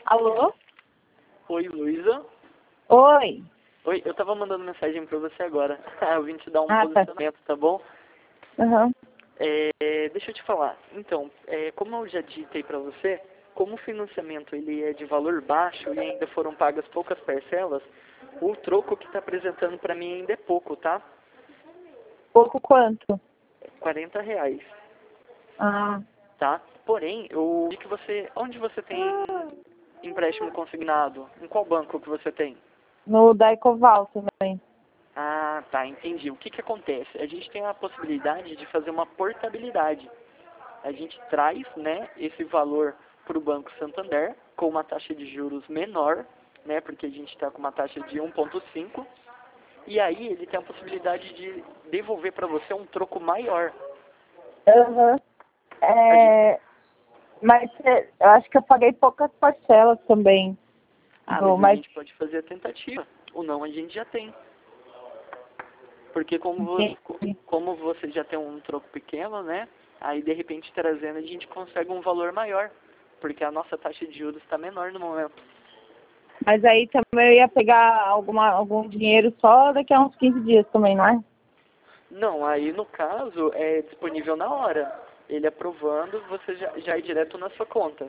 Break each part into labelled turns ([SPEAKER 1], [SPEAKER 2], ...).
[SPEAKER 1] Alô?
[SPEAKER 2] Oi, Luísa.
[SPEAKER 1] Oi.
[SPEAKER 2] Oi, eu tava mandando mensagem pra você agora. Eu vim te dar um
[SPEAKER 1] Tá.
[SPEAKER 2] posicionamento, tá bom?
[SPEAKER 1] Uhum.
[SPEAKER 2] Deixa eu te falar. Então, como eu já digitei pra você, como o financiamento ele é de valor baixo e ainda foram pagas poucas parcelas, o troco que tá apresentando pra mim ainda é pouco, tá?
[SPEAKER 1] Pouco quanto?
[SPEAKER 2] R$ 40,
[SPEAKER 1] Ah.
[SPEAKER 2] tá? Porém, eu vi que onde você tem empréstimo consignado? Em qual banco que você tem?
[SPEAKER 1] No da Ecoval também.
[SPEAKER 2] Ah, tá, entendi. O que que acontece? A gente tem a possibilidade de fazer uma portabilidade. A gente traz, né, esse valor para o Banco Santander com uma taxa de juros menor, né, porque a gente está com uma taxa de 1,5, e aí ele tem a possibilidade de devolver para você um troco maior.
[SPEAKER 1] Uhum.
[SPEAKER 2] A gente,
[SPEAKER 1] Mas eu acho que eu paguei poucas parcelas também.
[SPEAKER 2] mas a
[SPEAKER 1] Mas
[SPEAKER 2] gente pode fazer a tentativa. O não a gente já tem. Porque
[SPEAKER 1] entendi.
[SPEAKER 2] como você já tem um troco pequeno, né? Aí de repente trazendo a gente consegue um valor maior. Porque a nossa taxa de juros está menor no momento.
[SPEAKER 1] Mas aí também eu ia pegar algum dinheiro só daqui a uns 15 dias também, não é?
[SPEAKER 2] Não, aí no caso é disponível na hora. Ele aprovando, você já é direto na sua conta.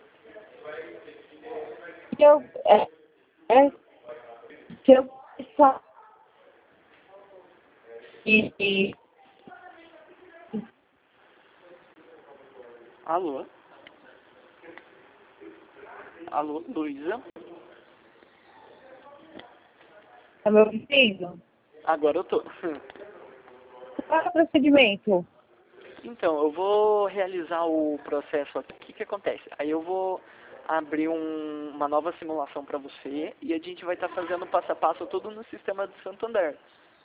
[SPEAKER 1] Se eu, se eu só e
[SPEAKER 2] Alô? Alô, Luísa?
[SPEAKER 1] tá me ouvindo?
[SPEAKER 2] Agora eu tô.
[SPEAKER 1] Qual é o procedimento?
[SPEAKER 2] Então, eu vou realizar o processo aqui. O que que acontece? Aí eu vou abrir uma nova simulação para você e a gente vai estar fazendo passo a passo tudo no sistema do Santander.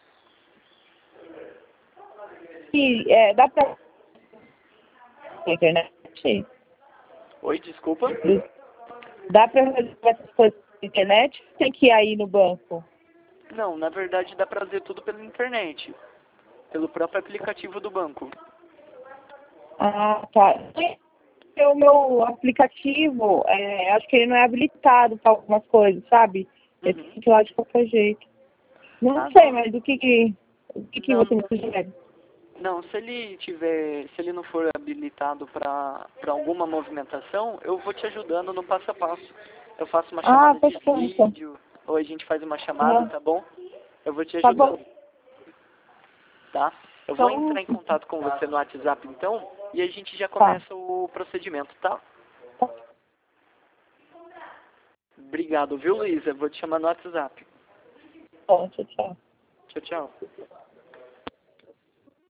[SPEAKER 1] Dá pra internet?
[SPEAKER 2] Oi, desculpa?
[SPEAKER 1] Dá pra resolver essas coisas na internet? Tem que ir aí no banco.
[SPEAKER 2] Não, na verdade dá para fazer tudo pela internet, pelo próprio aplicativo do banco.
[SPEAKER 1] Ah, tá. O meu aplicativo, acho que ele não é habilitado para algumas coisas, sabe? Eu
[SPEAKER 2] Uhum.
[SPEAKER 1] tenho que ir lá de qualquer jeito. Não
[SPEAKER 2] Ah,
[SPEAKER 1] sei,
[SPEAKER 2] não,
[SPEAKER 1] mas o que
[SPEAKER 2] não,
[SPEAKER 1] você me sugere?
[SPEAKER 2] não, se ele não for habilitado para alguma movimentação, eu vou te ajudando no passo a passo. Eu faço uma
[SPEAKER 1] Ah,
[SPEAKER 2] chamada de
[SPEAKER 1] perfeito.
[SPEAKER 2] vídeo, ou a gente faz uma chamada,
[SPEAKER 1] Aham.
[SPEAKER 2] tá bom? Eu vou te
[SPEAKER 1] Tá bom.
[SPEAKER 2] ajudando, tá? Eu vou
[SPEAKER 1] Então,
[SPEAKER 2] entrar em contato com você no WhatsApp então, e a gente já
[SPEAKER 1] tá.
[SPEAKER 2] começa o procedimento, tá?
[SPEAKER 1] Tá
[SPEAKER 2] Obrigado, viu, Luísa? Vou te chamar no WhatsApp.
[SPEAKER 1] bom, tchau, tchau.
[SPEAKER 2] Tchau, tchau.